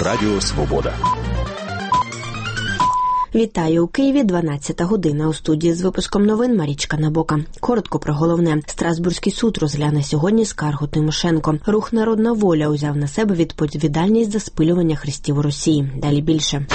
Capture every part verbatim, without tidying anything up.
Радіо Свобода. Вітаю. У Києві дванадцята година. У студії з випуском новин Марічка Набока. Коротко про головне. Страсбурзький суд розгляне сьогодні скаргу Тимошенко. Рух «Народна воля» узяв на себе відповідальність за спилювання хрестів у Росії. Далі більше.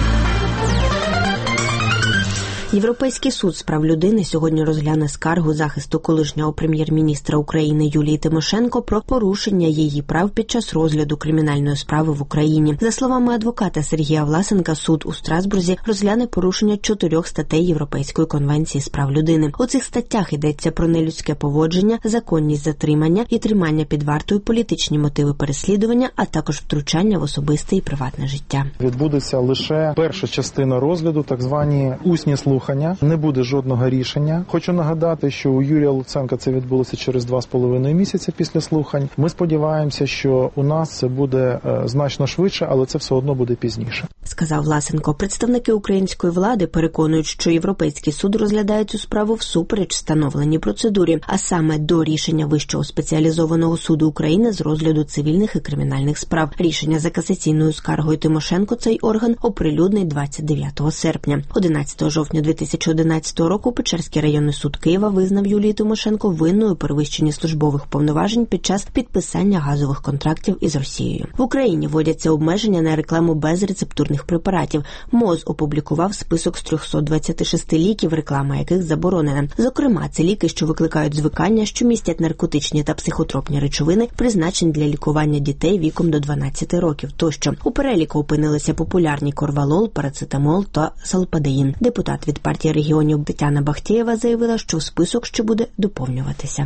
Європейський суд з прав людини сьогодні розгляне скаргу захисту колишнього прем'єр-міністра України Юлії Тимошенко про порушення її прав під час розгляду кримінальної справи в Україні. За словами адвоката Сергія Власенка, суд у Страсбурзі розгляне порушення чотирьох статей Європейської конвенції з прав людини. У цих статтях йдеться про нелюдське поводження, законність затримання і тримання під вартою, політичні мотиви переслідування, а також втручання в особисте і приватне життя. Відбудеться лише перша частина розгляду, так звані усні слухання. Не буде жодного рішення. Хочу нагадати, що у Юрія Луценка це відбулося через два з половиною місяці після слухань. Ми сподіваємося, що у нас це буде е, значно швидше, але це все одно буде пізніше. Сказав Власенко. Представники української влади переконують, що Європейський суд розглядає цю справу всупереч встановленій процедурі, а саме до рішення Вищого спеціалізованого суду України з розгляду цивільних і кримінальних справ. Рішення за касаційною скаргою Тимошенко цей орган оприлюднить двадцять дев'ятого серпня. одинадцятого жовтня дві тисячі одинадцятого року Печерський районний суд Києва визнав Юлію Тимошенко винною у перевищенні службових повноважень під час підписання газових контрактів із Росією. В Україні вводяться обмеження на рекламу безрецептурних препаратів. МОЗ опублікував список з трьохсот двадцяти шести ліків, реклама яких заборонена. Зокрема, це ліки, що викликають звикання, що містять наркотичні та психотропні речовини, призначені для лікування дітей віком до дванадцяти років тощо. У переліку опинилися популярні корвалол, парацетамол та салпадеїн. Депутат від партії регіонів Тетяна Бахтєєва заявила, що список ще буде доповнюватися.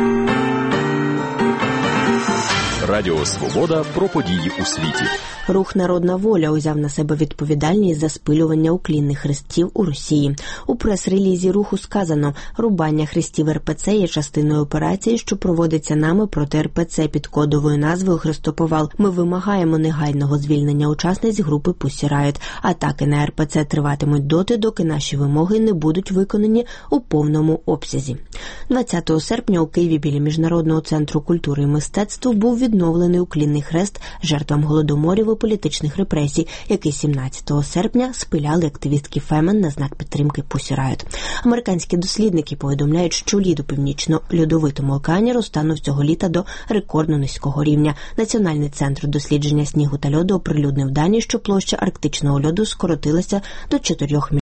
Радіо Свобода про події у світі. Рух «Народна воля» узяв на себе відповідальність за спилювання уклінних хрестів у Росії. У прес-релізі руху сказано, рубання хрестів РПЦ є частиною операції, що проводиться нами проти РПЦ під кодовою назвою «Хрестоповал». Ми вимагаємо негайного звільнення учасниць групи Pussy Riot. Атаки на РПЦ триватимуть доти, доки наші вимоги не будуть виконані у повному обсязі. двадцятого серпня у Києві біля Міжнародного центру культури і мистецтв був відновлений уклінний хрест жертвам голодоморів і політичних репресій, який сімнадцятого серпня спиляли активістки Фемен на знак підтримки Pussy Riot. Американські дослідники повідомляють, що лід у північно-льодовитому океані розтанув цього літа до рекордно низького рівня. Національний центр дослідження снігу та льоду оприлюднив дані, що площа арктичного льоду скоротилася до чотирьох